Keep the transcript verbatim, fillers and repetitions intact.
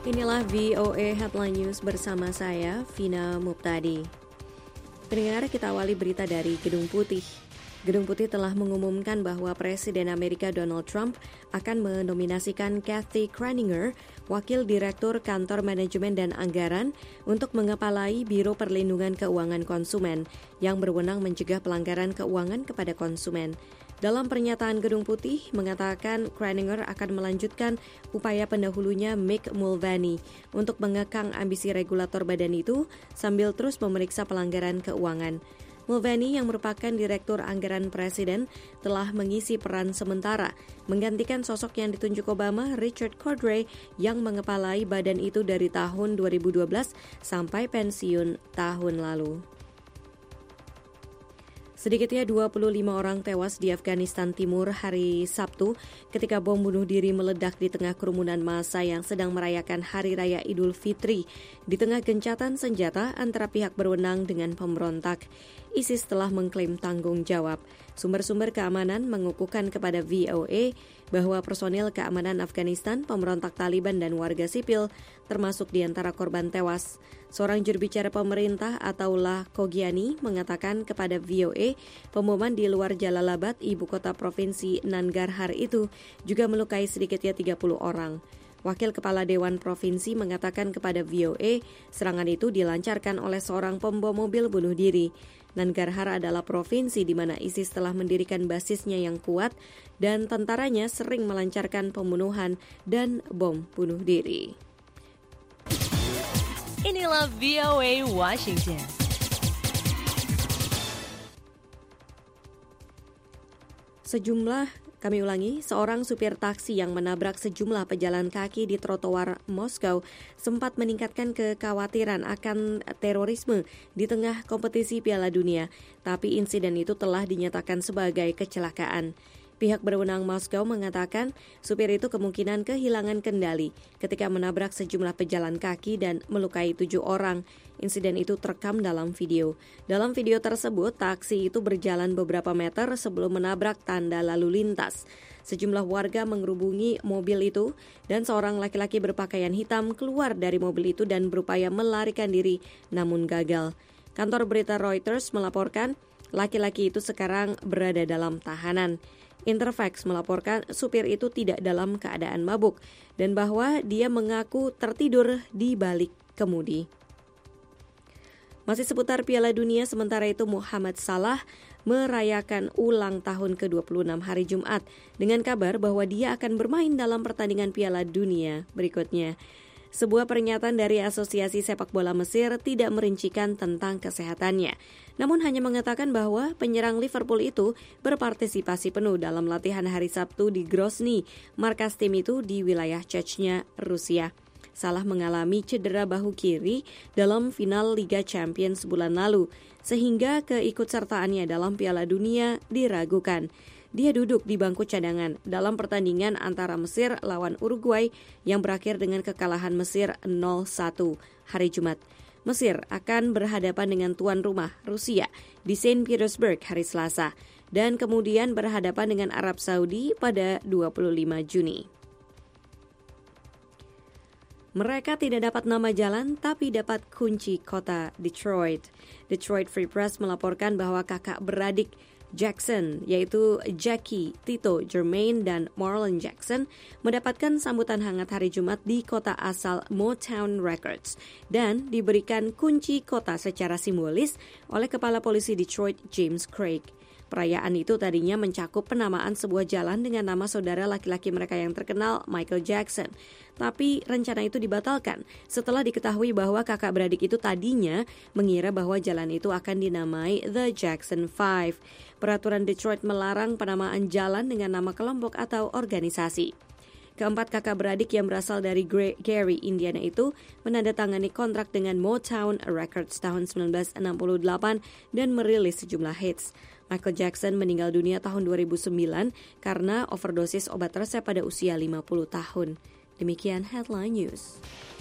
Inilah V O A Headline News bersama saya, Vina Muptadi. Pendengar, kita awali berita dari Gedung Putih. Gedung Putih telah mengumumkan bahwa Presiden Amerika Donald Trump akan menominasikan Kathy Kraninger, Wakil Direktur Kantor Manajemen dan Anggaran, untuk mengepalai Biro Perlindungan Keuangan Konsumen yang berwenang mencegah pelanggaran keuangan kepada konsumen. Dalam pernyataan Gedung Putih mengatakan Kraninger akan melanjutkan upaya pendahulunya Mick Mulvaney untuk mengekang ambisi regulator badan itu sambil terus memeriksa pelanggaran keuangan. Mulvaney yang merupakan Direktur Anggaran Presiden telah mengisi peran sementara menggantikan sosok yang ditunjuk Obama, Richard Cordray, yang mengepalai badan itu dari tahun dua ribu dua belas sampai pensiun tahun lalu. Sedikitnya dua puluh lima orang tewas di Afghanistan Timur hari Sabtu ketika bom bunuh diri meledak di tengah kerumunan massa yang sedang merayakan Hari Raya Idul Fitri di tengah gencatan senjata antara pihak berwenang dengan pemberontak. ISIS telah mengklaim tanggung jawab. Sumber-sumber keamanan mengukuhkan kepada V O A bahwa personil keamanan Afghanistan, pemberontak Taliban dan warga sipil termasuk di antara korban tewas. Seorang juru bicara pemerintah Ataullah Khogiani mengatakan kepada V O A, pemboman di luar Jalalabad, ibu kota provinsi Nangarhar itu juga melukai sedikitnya tiga puluh orang. Wakil Kepala Dewan Provinsi mengatakan kepada V O A, serangan itu dilancarkan oleh seorang pembom mobil bunuh diri. Nangarhar adalah provinsi di mana ISIS telah mendirikan basisnya yang kuat dan tentaranya sering melancarkan pembunuhan dan bom bunuh diri. Inilah V O A Washington. Sejumlah, kami ulangi, seorang supir taksi yang menabrak sejumlah pejalan kaki di trotoar Moskow sempat meningkatkan kekhawatiran akan terorisme di tengah kompetisi Piala Dunia, tapi insiden itu telah dinyatakan sebagai kecelakaan. Pihak berwenang Moskow mengatakan supir itu kemungkinan kehilangan kendali ketika menabrak sejumlah pejalan kaki dan melukai tujuh orang. Insiden itu terekam dalam video. Dalam video tersebut, taksi itu berjalan beberapa meter sebelum menabrak tanda lalu lintas. Sejumlah warga mengerubungi mobil itu dan seorang laki-laki berpakaian hitam keluar dari mobil itu dan berupaya melarikan diri namun gagal. Kantor berita Reuters melaporkan laki-laki itu sekarang berada dalam tahanan. Interfax melaporkan supir itu tidak dalam keadaan mabuk dan bahwa dia mengaku tertidur di balik kemudi. Masih seputar Piala Dunia, sementara itu Muhammad Salah merayakan ulang tahun ke dua puluh enam hari Jumat dengan kabar bahwa dia akan bermain dalam pertandingan Piala Dunia berikutnya. Sebuah pernyataan dari Asosiasi Sepak Bola Mesir tidak merincikan tentang kesehatannya, namun hanya mengatakan bahwa penyerang Liverpool itu berpartisipasi penuh dalam latihan hari Sabtu di Grozny, markas tim itu di wilayah Chechnya, Rusia. Salah mengalami cedera bahu kiri dalam final Liga Champions bulan lalu, sehingga keikutsertaannya dalam Piala Dunia diragukan. Dia duduk di bangku cadangan dalam pertandingan antara Mesir lawan Uruguay yang berakhir dengan kekalahan Mesir nol satu hari Jumat. Mesir akan berhadapan dengan tuan rumah Rusia di Saint Petersburg hari Selasa dan kemudian berhadapan dengan Arab Saudi pada dua puluh lima Juni. Mereka tidak dapat nama jalan, tapi dapat kunci kota Detroit. Detroit Free Press melaporkan bahwa kakak beradik Jackson, yaitu Jackie, Tito, Jermaine, dan Marlon Jackson, mendapatkan sambutan hangat hari Jumat di kota asal Motown Records dan diberikan kunci kota secara simbolis oleh Kepala Polisi Detroit, James Craig. Perayaan itu tadinya mencakup penamaan sebuah jalan dengan nama saudara laki-laki mereka yang terkenal, Michael Jackson. Tapi rencana itu dibatalkan setelah diketahui bahwa kakak beradik itu tadinya mengira bahwa jalan itu akan dinamai The Jackson Five. Peraturan Detroit melarang penamaan jalan dengan nama kelompok atau organisasi. Keempat kakak beradik yang berasal dari Gary, Indiana itu menandatangani kontrak dengan Motown Records tahun sembilan belas enam puluh delapan dan merilis sejumlah hits. Michael Jackson meninggal dunia tahun dua ribu sembilan karena overdosis obat resep pada usia lima puluh tahun. Demikian Headline News.